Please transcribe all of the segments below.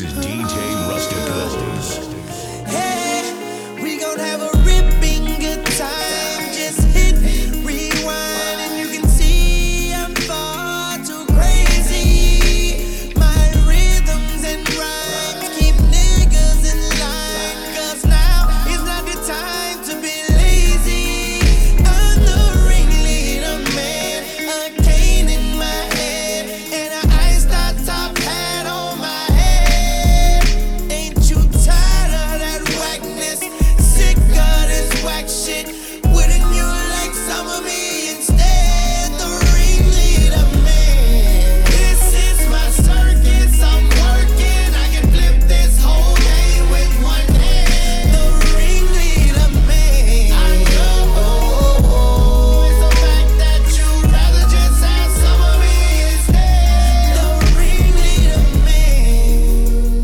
is DJ Rusticals. Hey, we gon' have a ripping good time. Just hit rewind and you can see I'm far too crazy. My rhythms and rhymes keep niggas in line. 'Cause now is not the time to be lazy. I'm the ringleader, man. A cane in my hand and an iced out top hat on my head. Ain't you tired of that whackness? Sick of this whack shit. Wouldn't you like some of me instead? The ringleader, man. This is my circus, I'm working. I can flip this whole game with one hand. The ringleader, man. I know it's a fact that you'd rather just have some of me instead. The ringleader, man.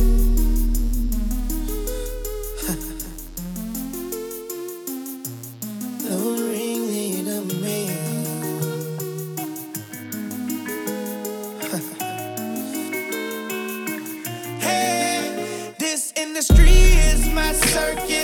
The ringleader, man. Hey, this industry is my circus.